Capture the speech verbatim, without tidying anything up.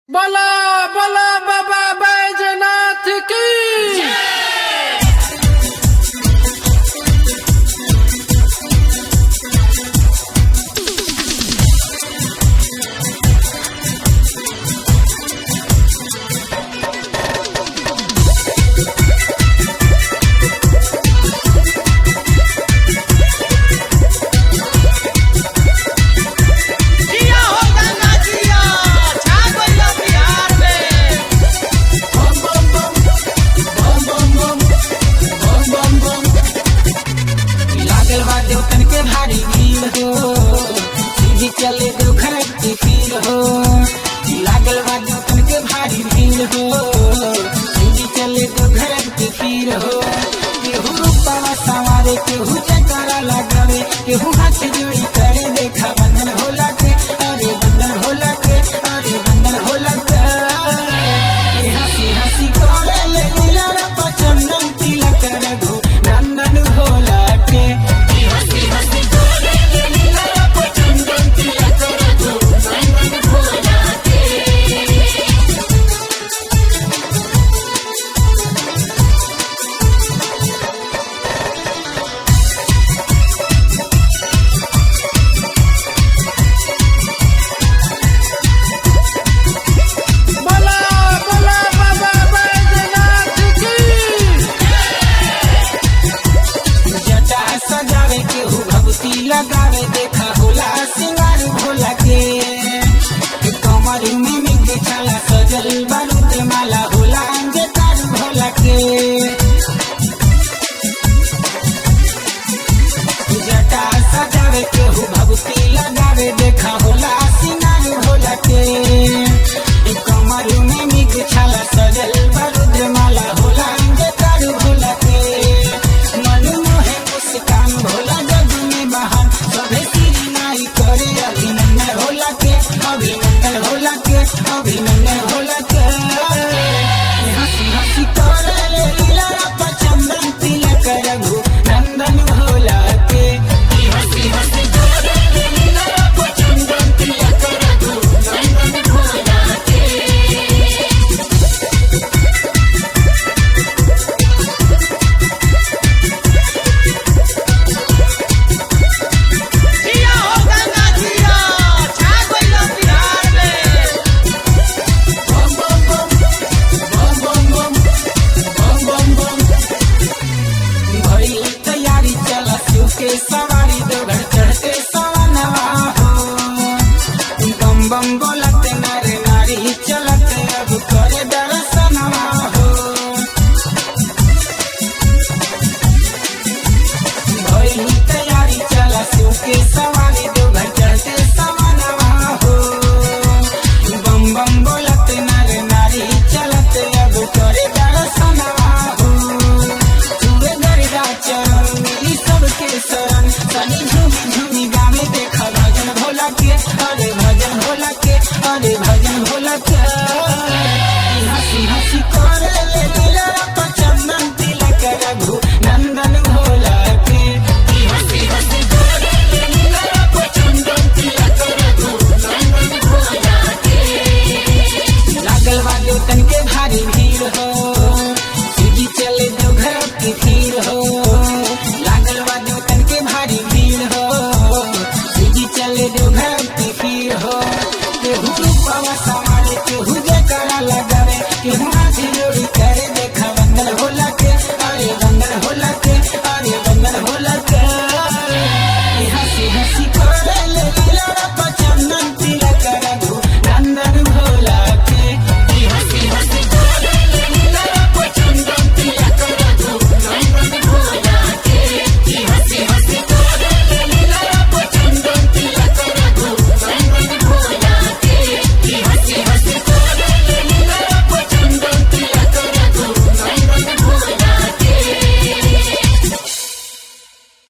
बोला बोला बाबा बैजनाथ की चले दुखर की फील हो लागल बा दुखन के भारी भीड़ हो सीधी चले दुखर की फील हो केहू रूपवा सवारे केहू जयकारा लगावे केहू हाथ जोड़ी करे देखा बंधन होला के अरे बंधन होला के अरे बंधन होला के हंसी हंसी करे ले मिलर पचंदन तिलक रघु नंदन होला के हंसी हंसी करे ले मिलर पचंदन तिलक रघु नंदन होला के बोला बोला बाबा बैजनाथ की जटा सजावे केहू भक्ति लगावे देखा होला सिंगार भोला के कमर में मिग छाला सजल बारूद माला होला अंजकार भोला के जटा सजावे केहू भक्ति लगावे देखा होला सिंगार भोला के कमर में मिग छाला सजल बारूद माला होला अंजकार भोला के मन मोहे मुस्कान भोला जग में बहान सभे सिरी नाई करे अभिनंदन होला के अभिनंदन होला के अभिनंदन